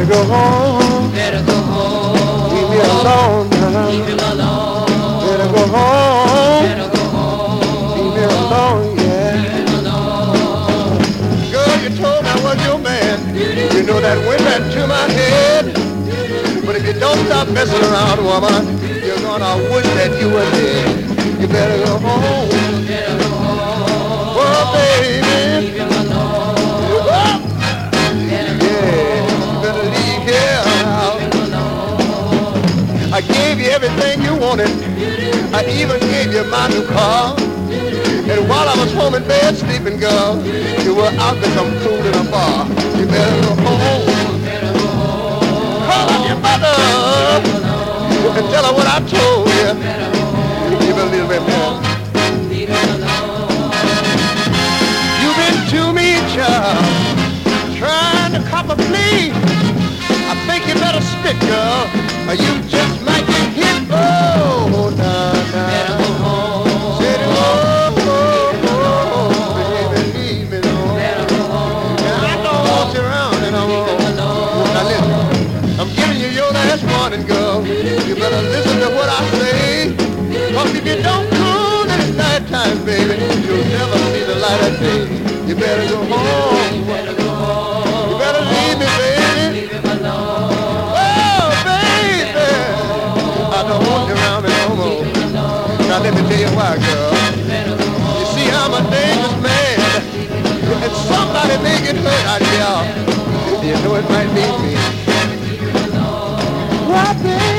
go home. Better go home. Leave me alone now. Leave him alone. Better go home. Better go home. Leave me alone, yeah. Leave him alone. Girl, you told me I was your man. You know that went right to my head. But if you don't stop messing around, woman, you're gonna wish that you were dead. You better go home. Better go home. Oh, baby. Leave him alone. Oh. Better go Yeah, you better leave here now. Leave him alone. I gave you everything you wanted. I even gave you my new car. And while I was home in bed sleeping, girl, you were out with some food in a bar. You better go home. Better go home. Call up your mother and tell her what I told you. Better go home. Give her a little bit more. Leave him alone. You've been to me, child, trying to cop a plea. I think you better spit, girl, or you just might get hit. Oh, nah, Better nah. go home. Said, oh, baby, leave me alone. Better go home. Now, I don't want you around anymore. Now listen, I'm giving you your last warning, girl. You better listen to what I say. Cause if you don't cool this nighttime, baby, you'll never see the light of day. You better go home. Better go home. You better leave me, baby. Leave him alone. Oh, baby. I don't want you around me no more. Now let me tell you why, girl. You see, I'm a dangerous man. And somebody may get hurt out here. You know it might be me. Why, baby?